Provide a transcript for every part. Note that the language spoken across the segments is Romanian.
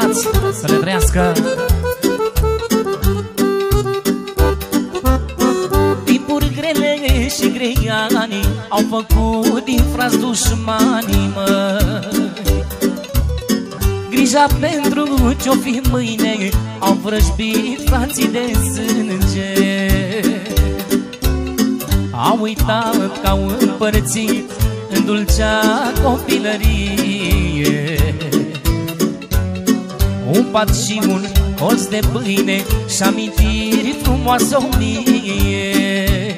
frați, să le trăiască. Timpuri grele și grei ani au făcut din frați dușmanii, măi. Grija pentru ce-o fi mâine au vrăjbit frații de sânge. Au uitat că au împărțit în dulcea copilărie un pat și un colț de pâine și amintiri frumoase o mie.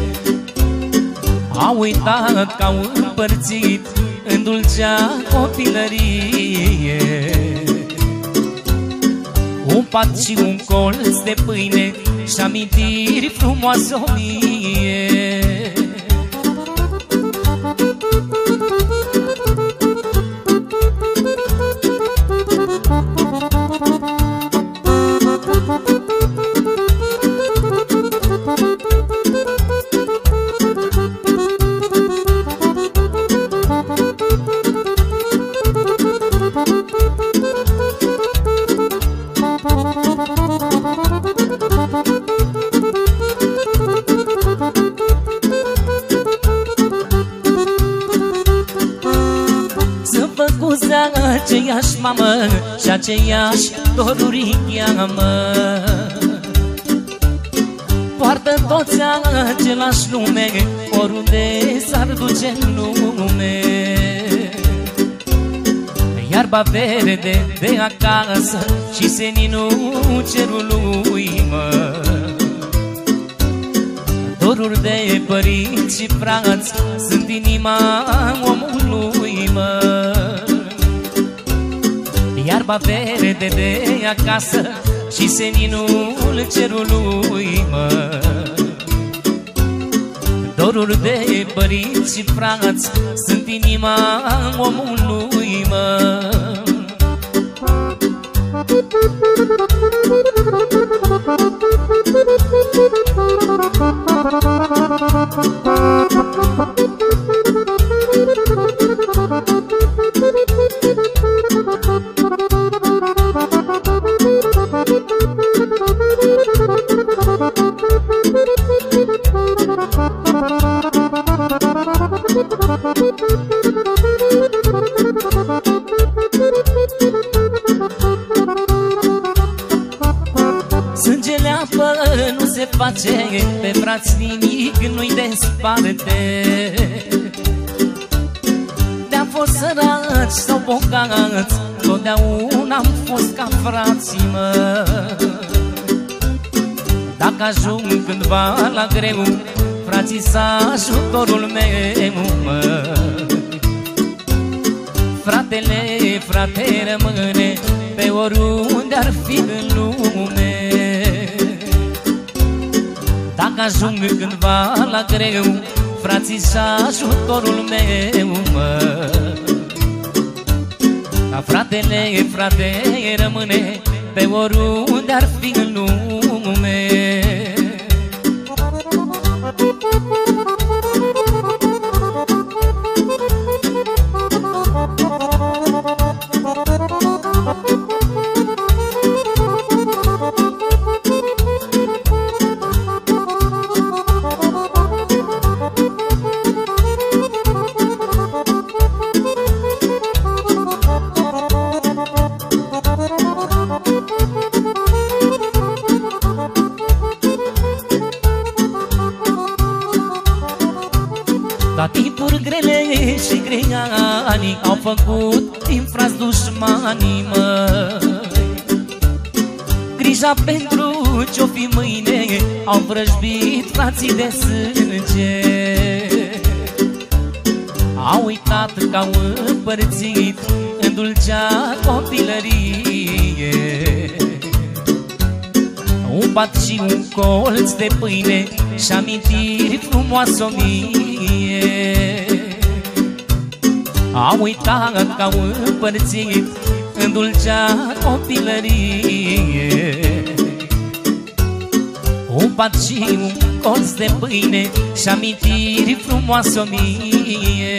Au uitat că au împărțit în dulcea copilărie un pat și un colț de pâine și amintiri frumoase o mie. Aceeași mamă și aceeași doruri cheamă. Poartă toți același nume, oriunde s-ar duce în lume. Iarba verde de acasă și seninul cerului, mă. Doruri de părinți și frați sunt inima omului, mă. Iarba verde de acasă și seninul cerului, mă. Doruri de părinți și frați sunt inima omului, mă. Sângele apă nu se face, pe frați nimic nu-i desparte. De-am fost săraci sau bogați, totdeauna am fost ca frații, mă. Dacă ajung cândva la greu, frații s-ajutorul meu, mă. Frate rămâne pe oriunde ar fi în lume. Dacă ajung cândva la greu, frații s-ajutorul meu, mă. Ca frate rămâne pe oriunde ar fi în lume. La timpuri grele și grei ani au făcut din frați dușmanii, mă. Grija pentru ce-o fi mâine au vrăjbit frații de sânge. Au uitat că au împărțit în dulcea copilărie un pat și un colț de pâine și amintiri frumoase o mie. Au uitat că au împărțit în dulcea copilărie un pat și un colț de pâine și amintiri frumoase o mie.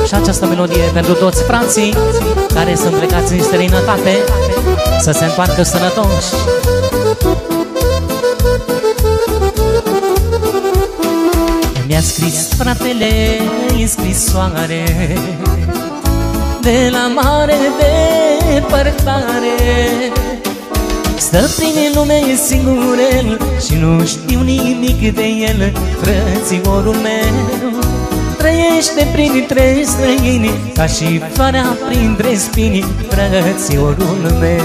Și această melodie pentru toți frații care sunt plecați în străinătate, să se întoarcă sănătoși. Mi-a scris fratele în scrisoare de la mare depărtare. Stă prin lume singur el și nu știu nimic de el. Frățiorul meu trăiește printre străini, ca și floarea printre spini. Frățiorul meu.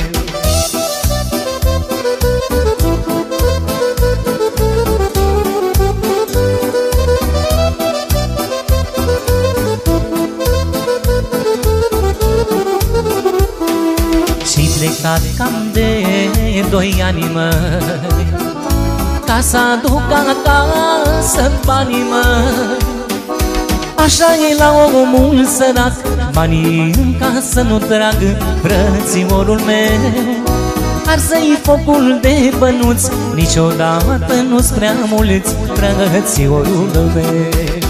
Plecat cam de 2 ani, măi, ca să aduc acasă banii, măi. Așa e la omul sărac, banii în casă nu trag. Frățiorul meu arsă-i focul de bănuți, niciodată nu-s prea mulți. Frățiorul meu.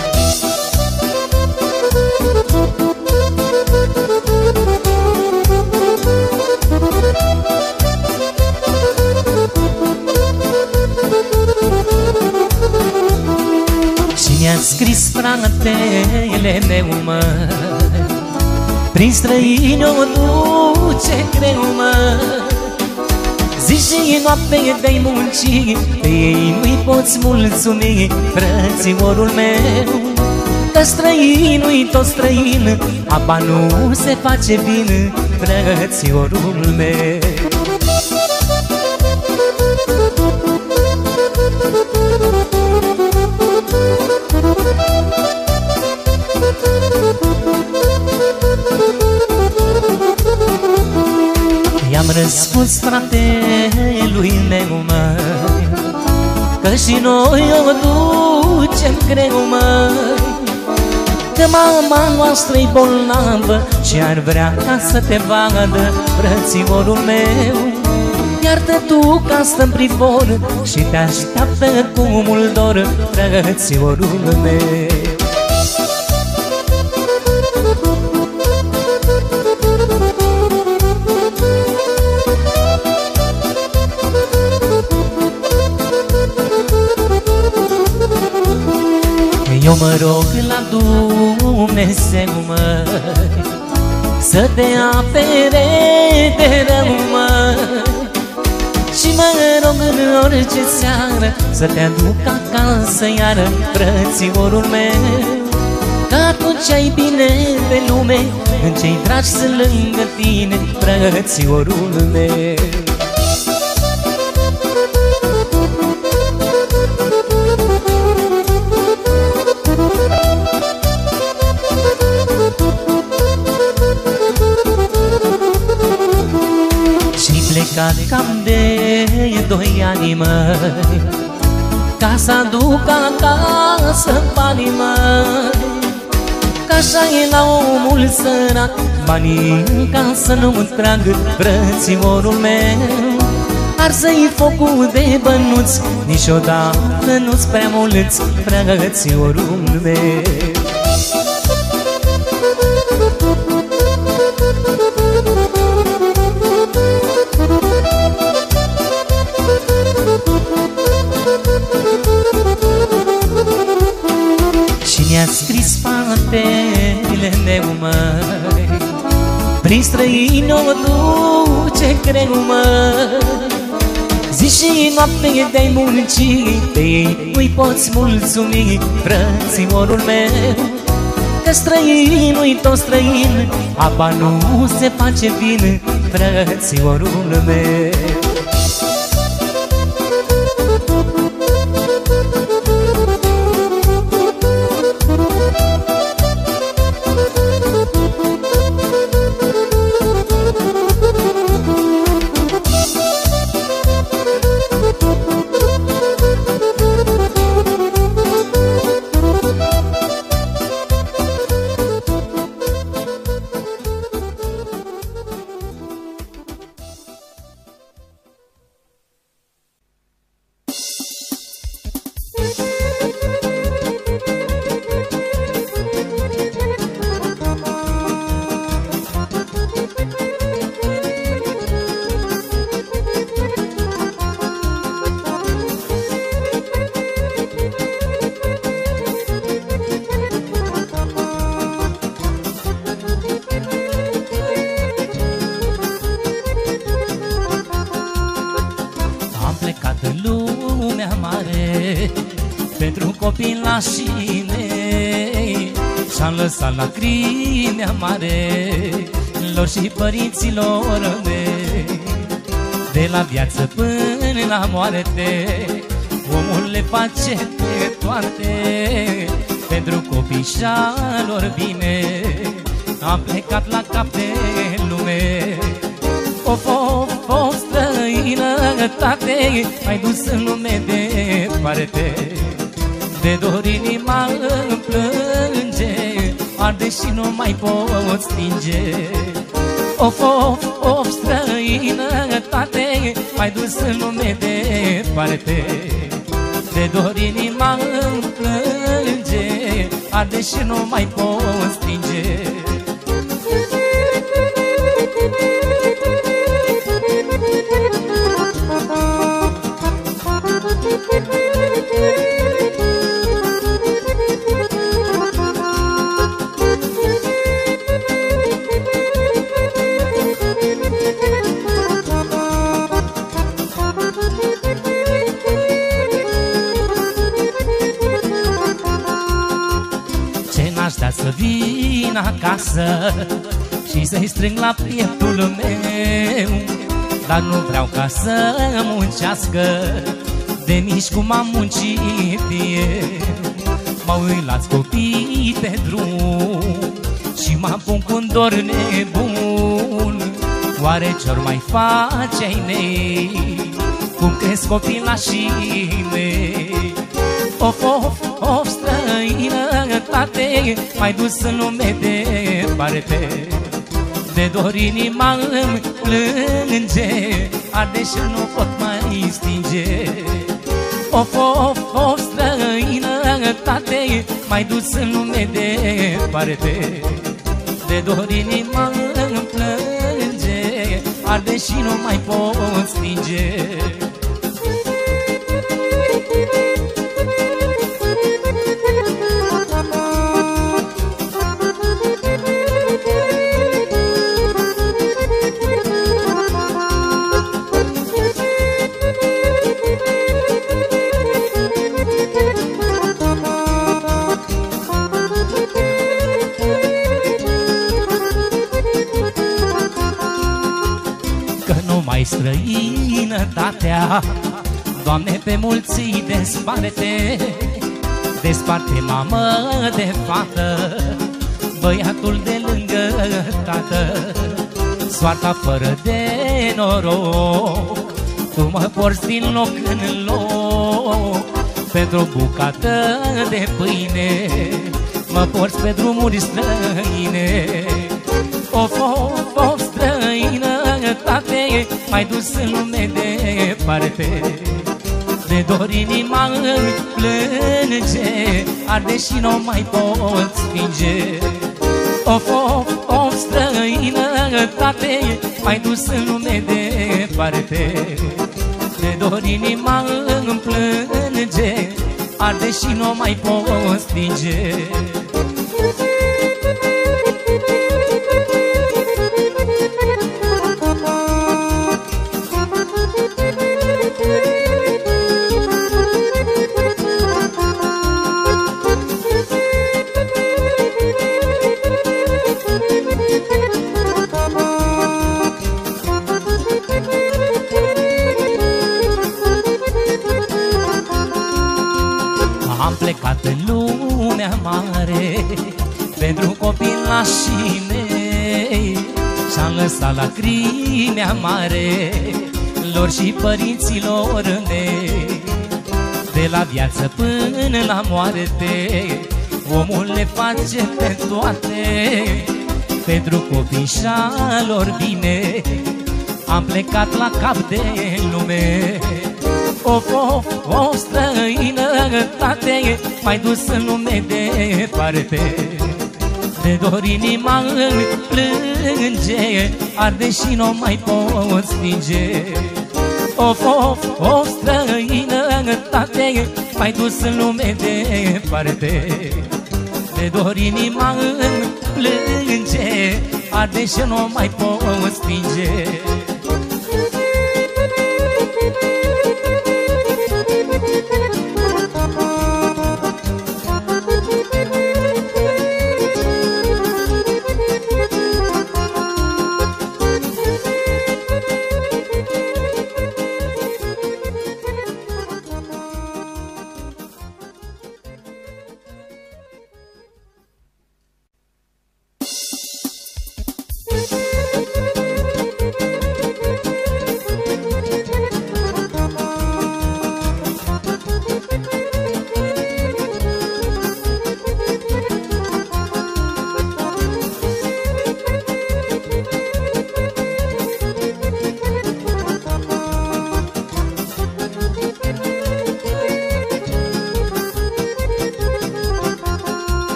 Mi-a scris fratele meu, măi, prin străini o duce greu, măi. Zi și noapte de-i munci, pe ei nu-i poți mulțumi. Frățiorul meu, că străinul-i tot străin, apa nu se face bine. Frățiorul meu. I-am răspuns fratelui meu, măi, că și noi o ducem greu, măi. Că mama noastră-i bolnavă și ar vrea ca să te vadă. Frățiorul meu, iartă tu că stăm privor și te așteaptă cu mult dor. Frățiorul meu. Eu mă rog la Dumnezeu, măi, să te apere de rău, măi. Și mă rog în orice seară să te aduc acasă iară. Frățiorul meu, că atunci ai bine pe lume, când cei dragi sunt lângă tine. Frățiorul meu. Plecat cam de 2 ani, măi, ca să aduc acasă banii, măi. Că așa e la omul sărac, banii în casă nu-mi trag. Frățiorul meu arsă-i focul de bănuți, niciodată nu-s prea mulți. Frățiorul meu. Mi-a scris fratele meu, măi, prin străini o duce greu, măi. Zi și noapte de-ai munci, pe ei nu-i poți mulțumi. Frățiorul meu, că străinul-i tot străin, apa nu se face bine. Frățiorul meu. copilașii mei și-am lăsat lacrimea mare lor și părinților mei. De la viață până la moarte omul le face pe toate pentru copii și-a lor bine. Am plecat la cap de lume. Of, of, of, străinătate, m-ai dus în lume departe. De dor inima îmi plânge, arde și nu mai pot stinge. Of, of, of, străinătate, m-ai dus în lume departe. De dor inima îmi plânge, arde și nu mai pot stinge. Să vin acasă și să-i strâng la pieptul meu, dar nu vreau ca să muncească de nici cum am muncit eu. Mă uit la-ți copii pe drum și mă pun cu-n dor nebun. Oare ce-or mai face ai mei, cum cresc copilașii mei? Of, of, of, străinătate, m-ai dus în lume departe. De dor inima îmi plânge, arde și nu pot mai stinge. Of, of, of, străinătate, m-ai dus în lume departe. De dor inima îmi plânge, arde și nu mai pot stinge. Străinătatea, Doamne, pe mulți îi desparte. Desparte mamă de fată, băiatul de lângă tată. Soarta fără de noroc, tu mă porți din loc în loc. Pentru o bucată de pâine mă porți pe drumuri străine. Of, of, of, străinătate, m-ai dus în lume departe. De dor inima îmi plânge, arde și nu mai pot stinge. Of, of, of, străinătate, m-ai dus în lume departe. De dor inima îmi plânge, arde și nu mai pot stinge. Am plecat în lumea mare pentru copilașii mei și-am lăsat lacrimea mare lor și părinților mei. De la viață până la moarte omul le face pe toate pentru copii și-a lor bine. Am plecat la cap de lume. Of, of, of, străinătate, m-ai dus în lume departe. De dor inima îmi plânge, arde și nu mai pot stinge. Of, of, of, străinătate, m-ai dus în lume departe. De dor inima îmi plânge, arde și nu mai pot stinge.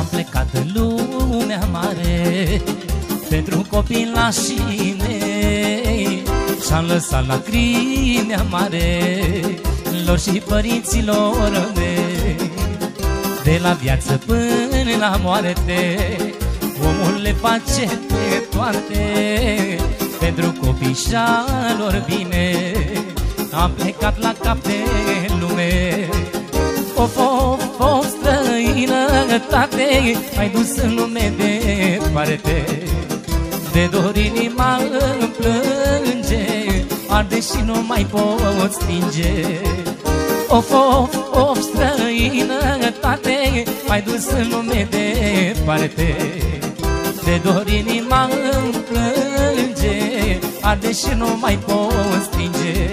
Am plecat în lumea mare pentru copilașii mei și-am lăsat lacrimi amare lor și părinților mei. De la viață până la moarte omul le face pe toate pentru copii și-a lor bine. Am plecat la cap de lume. Of, of, of, străinătate, m-ai dus în lume departe. De dor inima îmi plânge, arde și nu mai pot stinge. Of, of, of, străinătate, m-ai dus în lume departe. De dor inima îmi plânge, arde și nu mai pot stinge.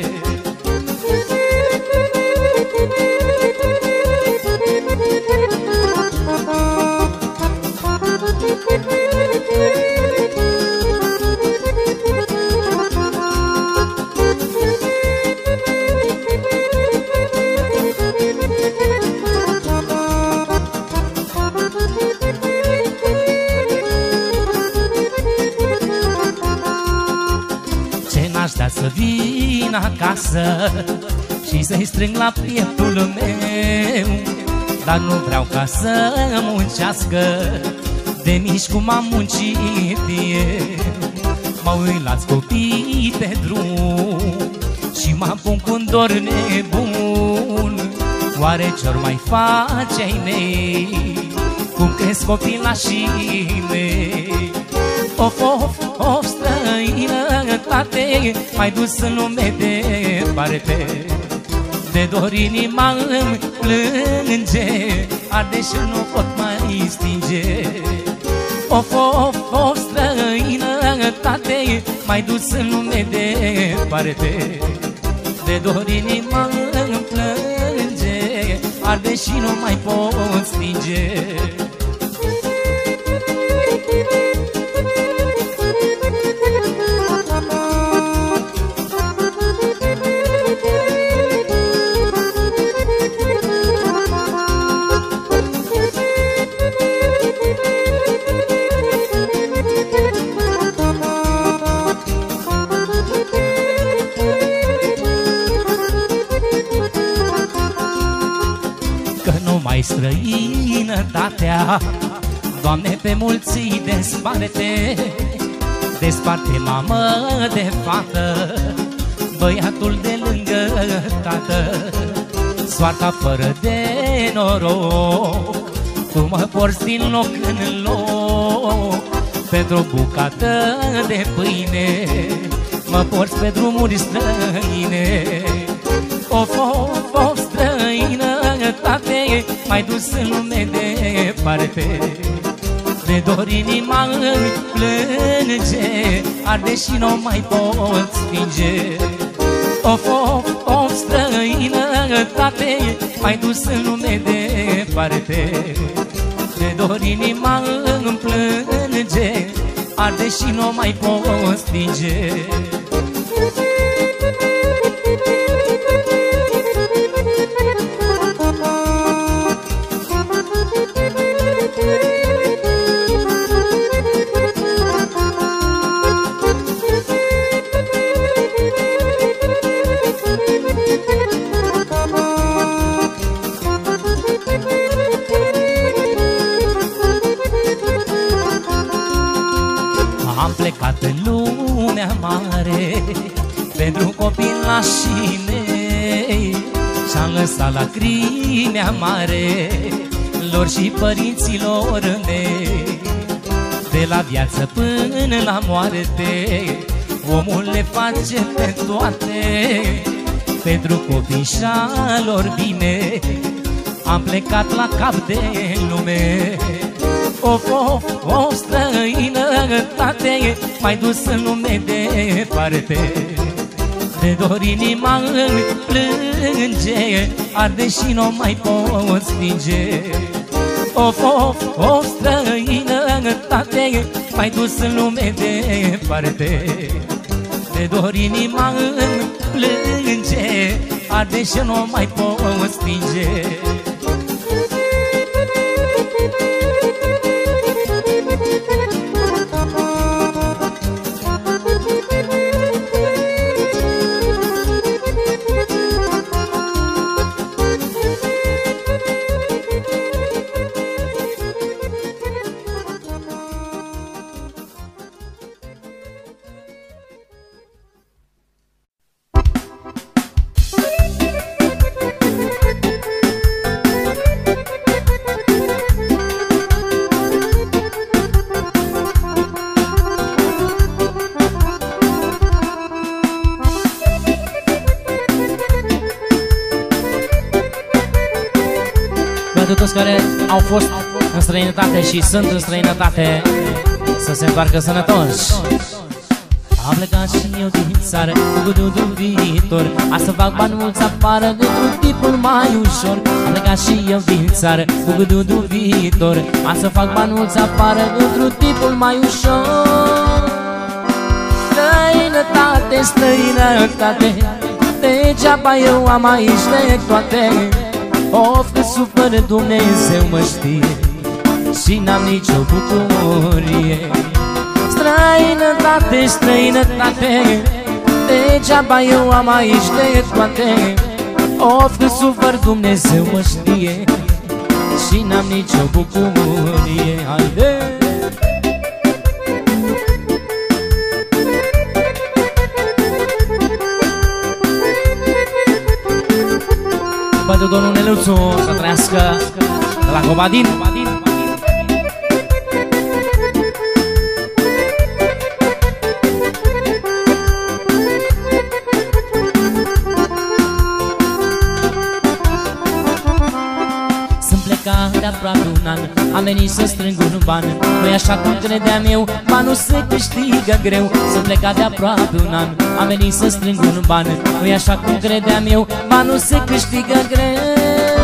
Să vin acasă și să-i strâng la pieptul meu, dar nu vreau ca să muncească de mici cum am muncit eu. Mă uit la copii pe drum și mă pun cu-n dor nebun. Oare ce-or mai face ai mei, cum cresc copilașii mei? Of, of, of, străinătate, m-ai dus în lume departe. De dor inima îmi plânge, arde și nu pot mai stinge. Of, of, of, străinătate, m-ai dus în lume departe. De dor inima îmi plânge, arde și nu mai pot stinge. Străinătatea, Doamne, pe mulți desparte. Desparte mamă de fată, băiatul de lângă tată. Soarta fără de noroc, tu mă porți din loc în loc. Pentru o bucată de pâine mă porți pe drumuri străine. Of, of, of, străinătate, m-ai dus în lume departe. De dor inima îmi plânge, arde și nu mai pot stinge. Of, of, of, străinătate, m-ai dus în lume departe. De dor inima îmi plânge, arde și nu mai pot stinge. Am plecat în lumea mare pentru copilașii mei și-am lăsat lacrimi amare lor și părinților mei. De la viață până la moarte omul le face pe toate pentru copii și-a lor bine. Am plecat la cap de lume. Of, of, of, străinătate, m-ai dus în lume departe. De dor inima îmi plânge, arde și nu mai pot stinge. Of, of, of, străinătate, m-ai dus în lume departe. De dor inima îmi plânge, arde și nu mai pot stinge. toți care au fost în străinătate și sunt în străinătate să se întoarcă sănătoși. Am plecat și eu din țară cu gândul viitor, a să fac bani mulți apară într-un tipul mai ușor. Am plecat și eu din țară cu gândul viitor, a să fac bani mulți apară într-un tipul mai ușor. Străinătate, străinătate, degeaba eu am aici de toate. Of, că sufăr, Dumnezeu mă știe și n-am nicio bucurie. Străinătate, străinătate, degeaba eu am aici de toate. Of, că sufăr, Dumnezeu mă știe și n-am nicio bucurie. Haide! Pentru domnul Neluțu să trăiască de la Cobadin. Sunt plecat de aproape un an, am venit să strâng un ban. Nu-i așa cum credeam eu, banul se câștigă greu. Sunt plecat de aproape un an, am venit să strâng un ban. Nu-i așa cum credeam eu, banul se câștigă greu.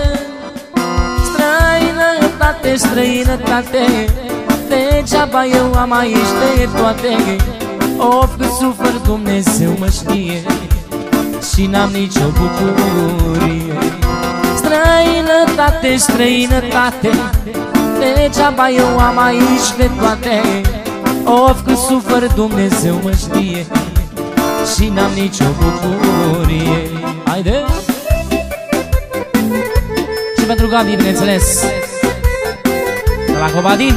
Străinătate, străinătate, degeaba eu am aici de toate. Of, că sufăr, Dumnezeu mă știe și n-am nicio bucurie. Străinătate, străinătate, degeaba eu am aici de toate. Of, că sufăr, Dumnezeu mă știe și n-am nicio bucurie. Haide! Și pentru Gabi, bineînțeles, de la Cobadin,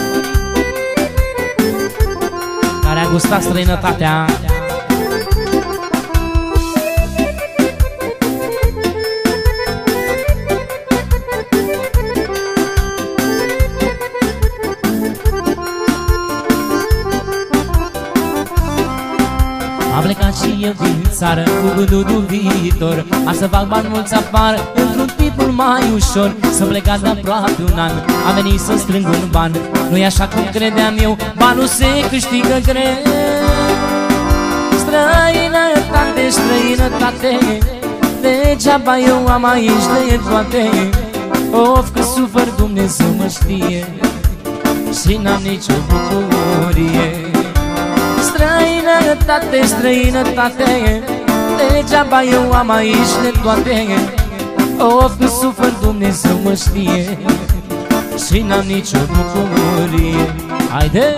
care a gustat străinătatea. Am plecat și eu din țară cu gândul viitor, a să fac bani mulți apară într-un tipul mai ușor. Să plecat de aproape un an, am venit să strâng un ban. Nu-i așa cum credeam eu, banul se câștigă greu. Străinătate, străinătate, degeaba eu am aici de toate. Of, că sufăr, Dumnezeu mă știe și n-am nicio bucurie. Străinătate, străinătate, degeaba eu am aici de toate. Of, că sufăr, Dumnezeu mă știe și n-am nicio bucurie. Haide!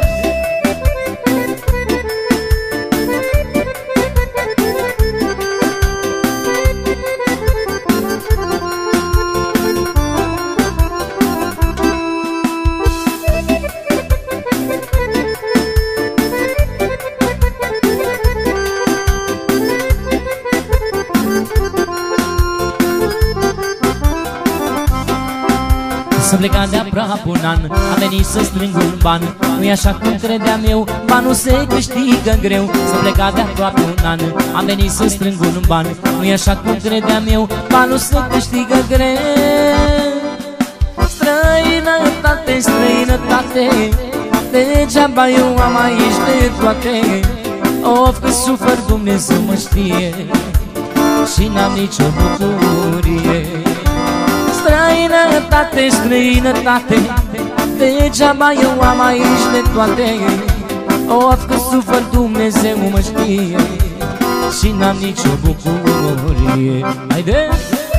Sunt plecat de aproape un an, am venit să strâng un ban. Nu-i așa cum credeam eu, banul se câștigă greu. Sunt plecat de aproape un an, am venit să strâng un ban. Nu-i așa cum credeam eu, banul se câștigă greu. Străinătate, străinătate, degeaba eu am aici de toate. Of, că sufăr, Dumnezeu mă știe și n-am nicio bucurie. Străinătate, străinătate, degeaba eu am aici de toate. Of, că sufăr, Dumnezeu mă știe și n-am nicio bucurie. Haide!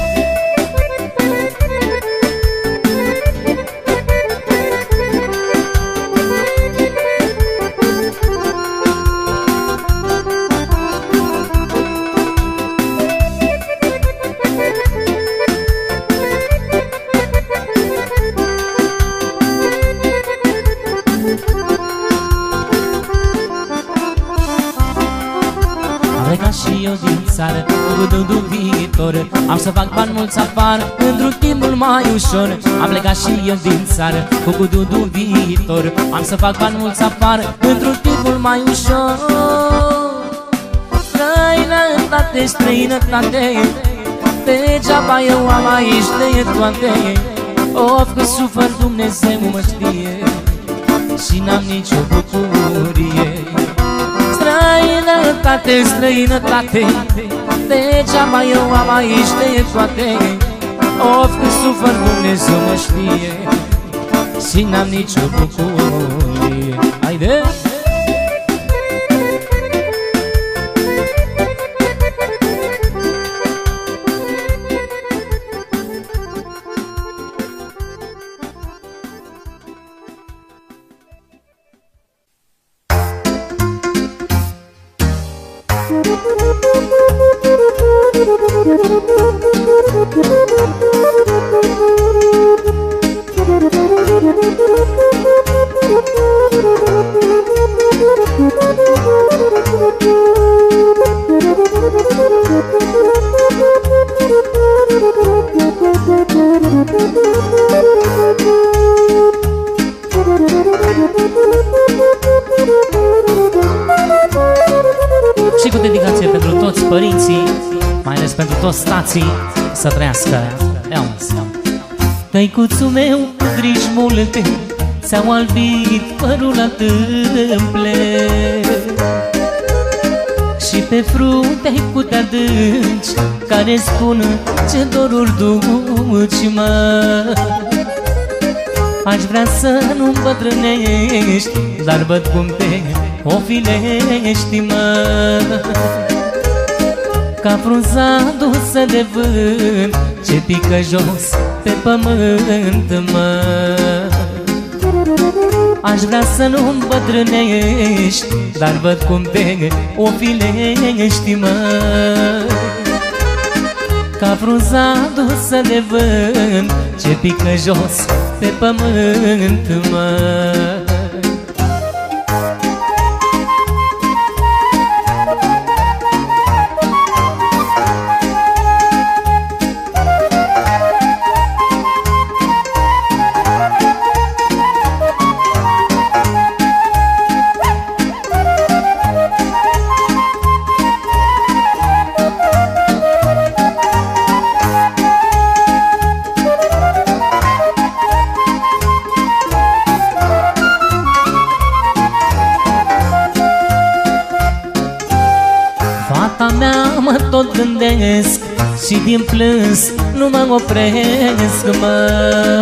plecat și eu din țară cu gândul viitor. Am să fac bani mulți afară într-un timp mult mai ușor. Am plecat și eu din țară cu gândul viitor. Am să fac bani mulți afară într-un timp mult mai ușor. Străinătate, străinătate, degeaba eu am aici de toate. Of, că sufăr, Dumnezeu mă știe, și n-am nicio bucurie. Străinătate, străinătate, degeaba eu am aici de toate. Of, că sufăr, Dumnezeu mă știe, și n-am nicio bucurie. Haide! Și cu dedicație pentru toți părinții, mai ales pentru toți tații, să trăiască. Tăicuțul meu, cu griji multe, ți-au albit părul la tâmple, și pe frunte-ai putea adânci, care spun ce doruri duci, mă. Aș vrea să nu îmbătrânești, dar văd cum te ofilești, mă. Ca frunza dusă de vânt, ce pică jos pe pământ, mă. Aș vrea să nu îmbătrânești, dar văd cum te ofilești, mă. Ca frunza dusă de vânt, ce pică jos pe pământ, mă. Mă tot gândesc și din plâns nu mă opresc, mă.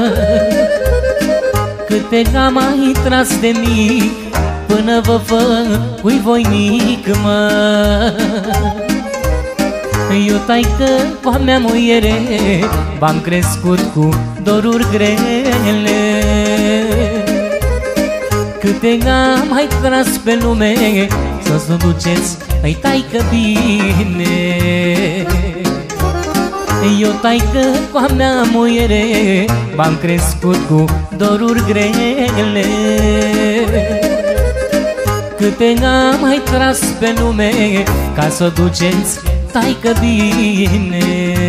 Câte am mai tras de mic, până vă făcui voinic, mă. Eu, taică, cu-a mea muiere, v-am crescut cu doruri grele. Câte am mai tras pe lume, să-ți nu duceți, îi taică bine. Eu, taică, cu-a mea muiere, v-am crescut cu doruri grele. Câte am mai tras pe lume, ca să o duceți, taică bine.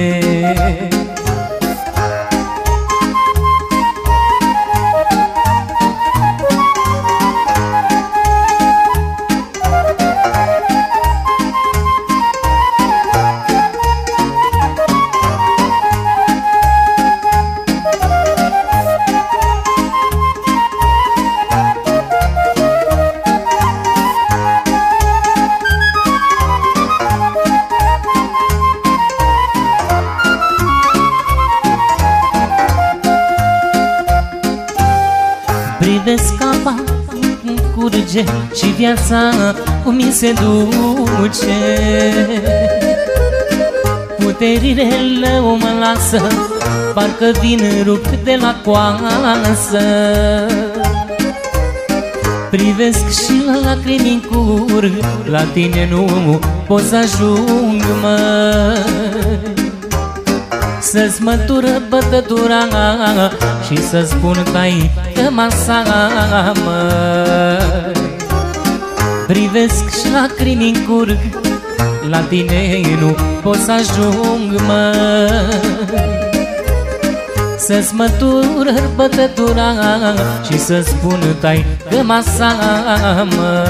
Privesc apa curge și viața cum mi se duce. Puterile lău mă lasă, parcă vin rupt de la coasă. Privesc și la lacrimi curg, la tine nu pot să ajung, mă. Să-ți mătură bătătura și să spun tai că masa, mă. Privesc și lacrimi curg, la tine nu pot să ajung, mă. Să-ți mătură bătătura și să spun tai că masa, mă.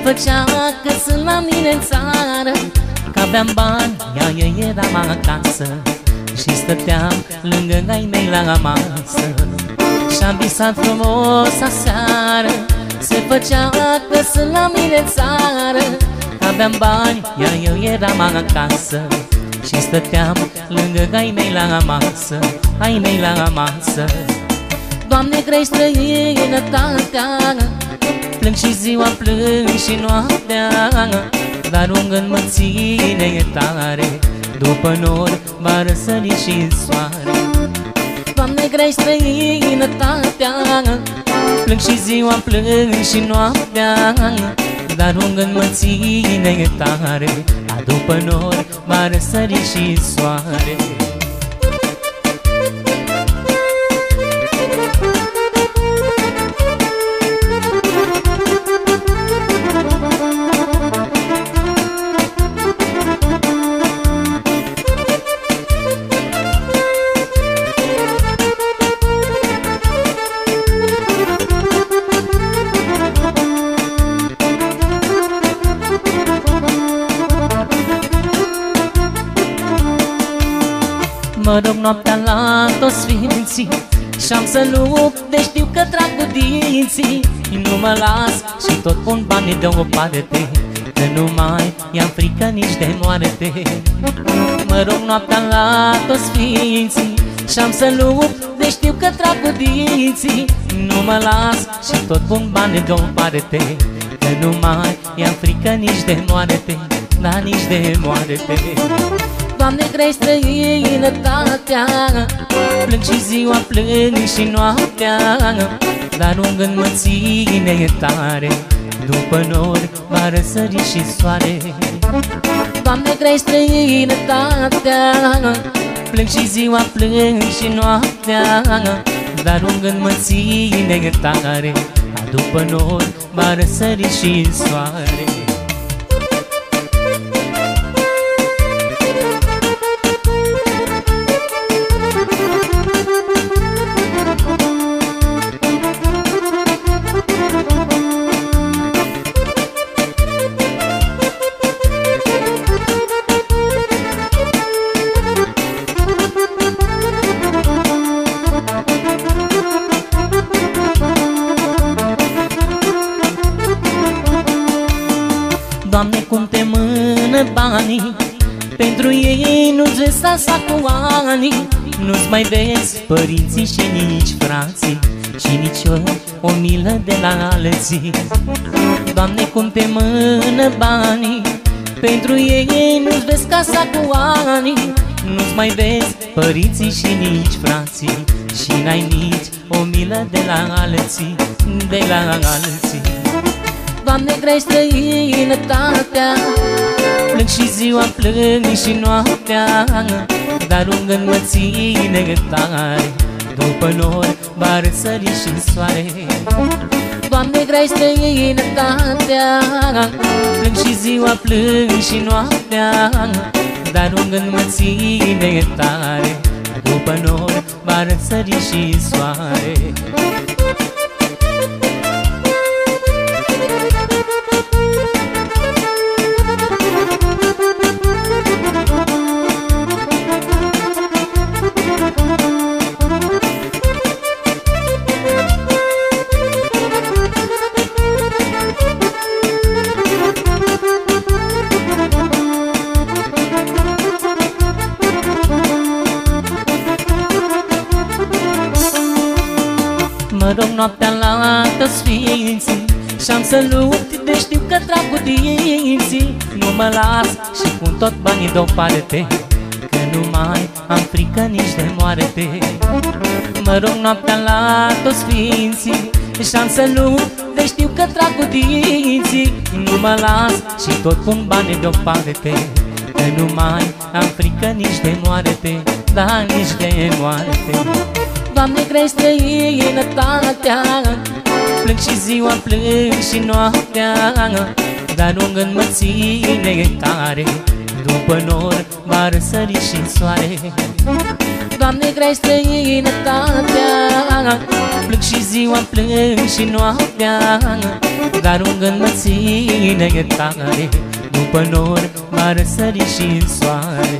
făcea că sunt la mine în țară, că aveam bani, ea eram acasă și stăteam lângă ai mei la masă. Și-am visat frumos aseară, se făcea că sunt la mine în țară, că aveam bani, iar eu eram acasă și stăteam lângă ai mei la masă, ai mei la masă. Doamne, grei străinătatea, plâng și ziua, plâng și noaptea, dar un gând mă ține tare, după nor va răsări și soare. Doamne, grei străinătatea, plâng și ziua, plâng și noaptea, dar un gând mă ține tare, după nor va răsări și soare. Mă rog noaptea la toți sfinții și-am să lupt, de știu că trag cu dinții. Nu mă las și tot pun banii deoparte, că nu mai i-am frică nici de moarte. Mă rog noaptea la toți sfinții și-am să lupt, de știu că trag cu dinții. Nu mă las și tot pun banii deoparte, că nu mai i-am frică nici de moarte, da, nici de moarte. Doamne, grei străinătatea, plâng și ziua, plâng și noaptea, dar un gând mă ține tare, după nori va răsări și soare. Doamne, grei străinătatea, plâng și ziua, plâng și noaptea, dar un gând mă ține tare, după nori va răsări și soare. Doamne, cum te mână banii, pentru ei nu-ți vezi asta cu ani. Nu-ți mai vezi părinții și nici frații, și nici o milă de la alții. Doamne, cum te mână banii, pentru ei nu-ți vezi casa cu ani. Nu-ți mai vezi părinții și nici frații, și n-ai nici o milă de la alții, de la alții. Doamne, grei străinătatea, plâng și ziua, plâng și noaptea, dar un gând mă ține tare, după nori va răsări și soare. Doamne, grei străinătatea, plâng și ziua, plâng și noaptea, dar un gând mă ține tare, după nori va răsări și soare. Mă rog noaptea la toți sfinții și-am să lupt, de știu că trag cu dinții. Nu mă las și pun tot banii deoparte, că nu mai am frică nici de moarte. Mă rog noaptea la toți sfinții și-am să lupt, de știu că trag cu dinții. Nu mă las și tot pun banii deoparte, că nu mai am frică nici de moarte, da, nici de moarte. Doamne, grei străinătatea, plâng și ziua, plâng și noaptea, dar un gând mă ține tare, după nor va răsări și soare. Doamne, grea-i străinătatea, plâng și ziua, plâng și noaptea, dar un gând mă ține tare, după nor m-a răsărit și în soare.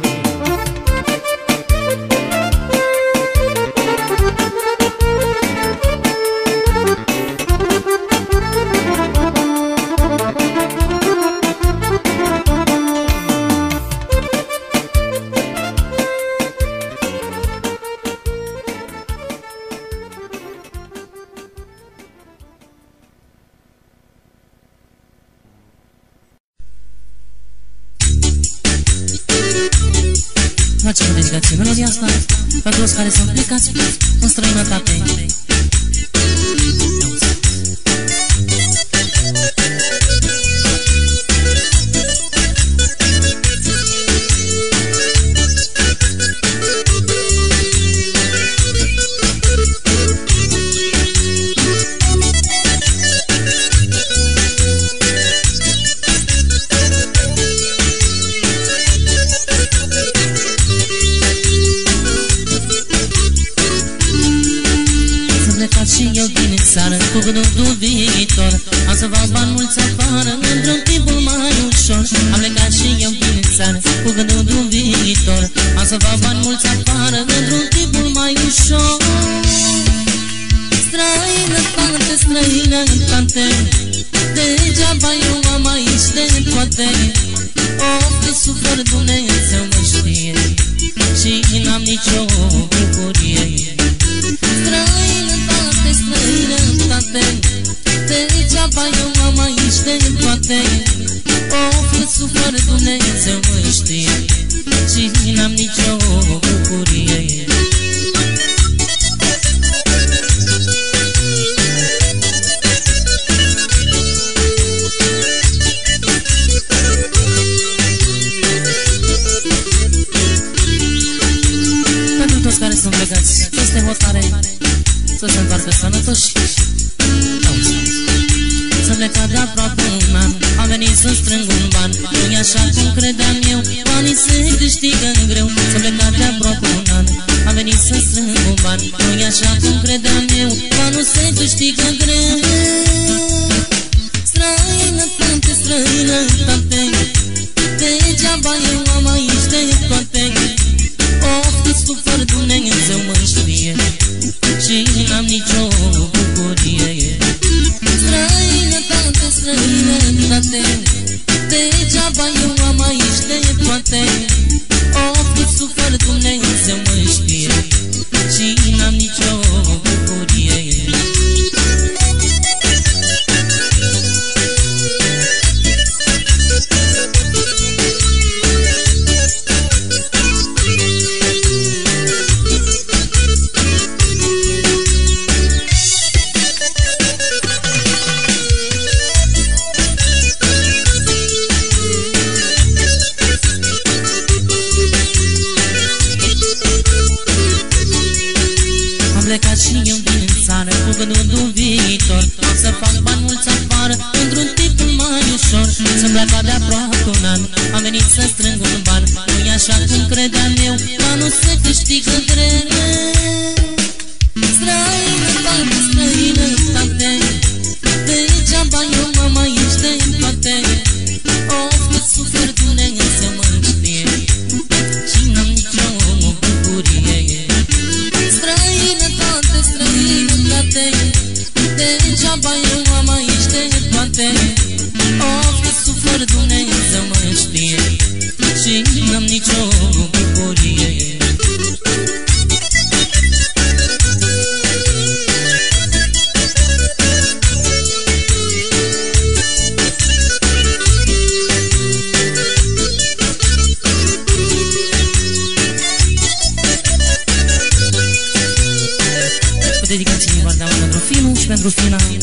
Facem o dedicație melodia asta pentru toți care sunt plecați în străinătate. Și eu din țară, cu gândul viitor, am să fac bani mulți afară, într-un timpul mai ușor. Am plecat și eu din țară, cu gândul viitor, am să fac bani mulți afară, într-un timpul mai ușor. Străinătate, străinătate, degeaba eu am aici de toate. Of, cât sufăr, Dumnezeu mă știe, și n-am nicio bucurie. Străinătate, străinătate, degeaba eu am aici de toate. Of, cât sufăr, Dumnezeu mă știe, și n-am nicio bucurie. Pentru toți care sunt plecați peste hotare, să se întoarcă sănătoși. Să-mi pleca de aproape un an, am venit să strâng un ban. Nu-i așa cum credeam eu, banii se câștigă greu. Să-mi pleca de aproape un an, am venit să strâng un ban. Nu-i așa cum credeam eu, banul se câștigă greu. Străinătate, străinătate, degeaba eu am aici de toate. Of, cât sufăr, Dumnezeu mă știe, și n-am nicio bucurie. Străinătate, străinătate, degeaba eu am aici de toate. Of, cât sufăr, Dumnezeu mă știe, și n-am nicio bucurie. Plecat și eu din țară, cu gândul viitor, să fac bani mulți afară, într-un timpul mai ușor. Să-mi pleca de aproape un an, am venit să strâng un ban. Nu-i așa cum credeam eu, banul se câștigă greu. Străinătate, străinătate, degeaba eu am aici de toate. Of, cât sufăr, Dumnezeu mă știe, și n-am nicio bucurie. Străinătate, străinătate, degeaba eu am aici de toate. Of, cât sufăr, Dumnezeu mă știe, și n-am nicio bucurie. Dedicație din partea mea pentru Finu și pentru Fina.